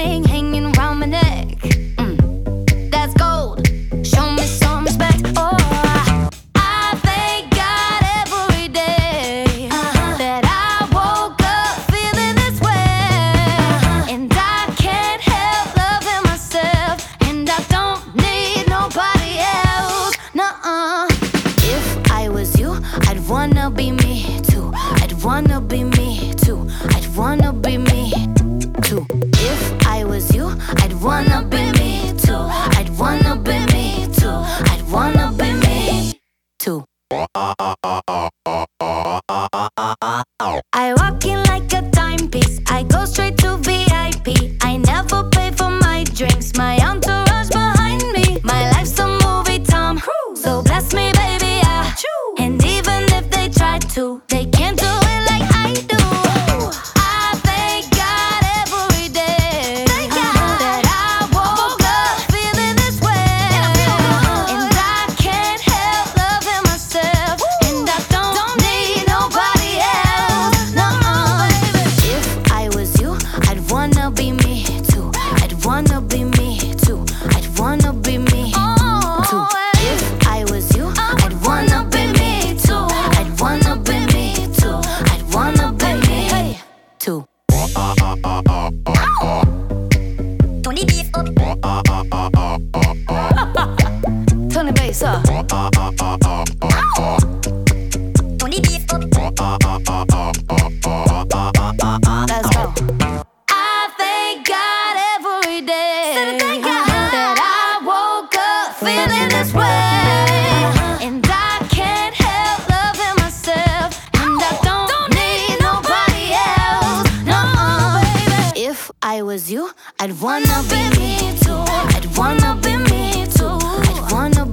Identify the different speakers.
Speaker 1: ring hanging around my neck. That's gold. Show me some respect. Oh, I thank God every day that I woke up feeling this way. And I can't help loving myself, and I don't need nobody else. Nuh-uh. If I was you, I'd wanna be me too. I'd wanna be me too. I'd wanna be me too. If I was you, I'd wanna be me too. I'd wanna be me too. I'd wanna be me too. I walk in like a timepiece. I go straight to VIP. I never pay for my drinks. My entourage behind me. My life's a movie, Tom Cruise. So bless me, baby, yeah. And even if they try to, they can't do it like I do. I thank God every day that I woke up feeling this way. And I can't help loving myself, and I don't need nobody else. No, if I was you, I'd wanna be me too. I'd wanna be me too. I'd wanna be me too. If I was you, I'd wanna be me too. I'd wanna be me too. I'd wanna be me too. Turn the bass up. Turn the bass up. Turn the bass up. Let's go. I thank God every day that I woke up feeling this way. And I can't help loving myself, and I don't need nobody else. No, baby. If I was you, I'd wanna be me too. I'd wanna be me too. I'd wanna